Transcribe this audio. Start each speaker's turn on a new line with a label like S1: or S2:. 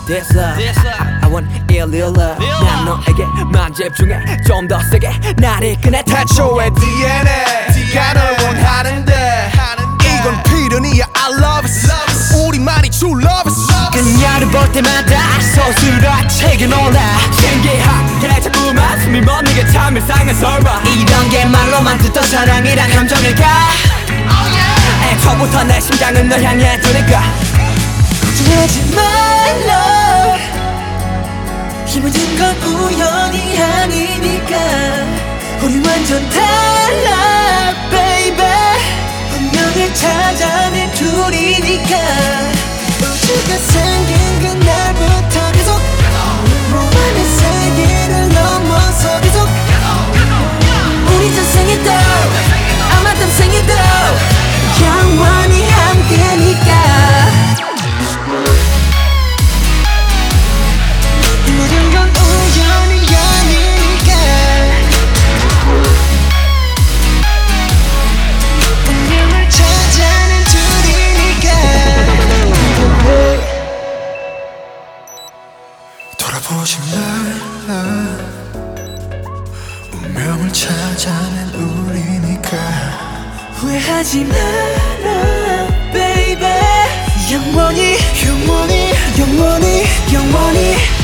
S1: this love I want real love 난 너에게만 집중해 좀 더 세게 날 이끄네
S2: 태초의 DNA가 널 원하는데 이건 필연이야 I love it 우리만이 true love it
S1: 그녀를 볼 때마다 서술화책에 놀라 신기하게 자꾸만 숨이 멎는 게 참 일상의 설마 이런 게 말로만 듣던 사랑이란 감정일까 애초부터 내 심장은 널 향해 두니까 걱정하지 말라 이 모든 건 우연이 아니니까 우리 완전 달라 baby 운명을 찾아낸 둘이니까 우주가 생긴 그날부터 계속 무한의 세계를 넘어서 계속 우리 전생에도 아마 땀생에도 영원히 함께니까 모든 건 우연이 아니니까 운명을 찾아낸 둘이니까
S2: 돌아보지 말라 운명을 찾아낸 우리니까
S1: 후회하지 마라 baby 영원히 영원히 영원히 영원히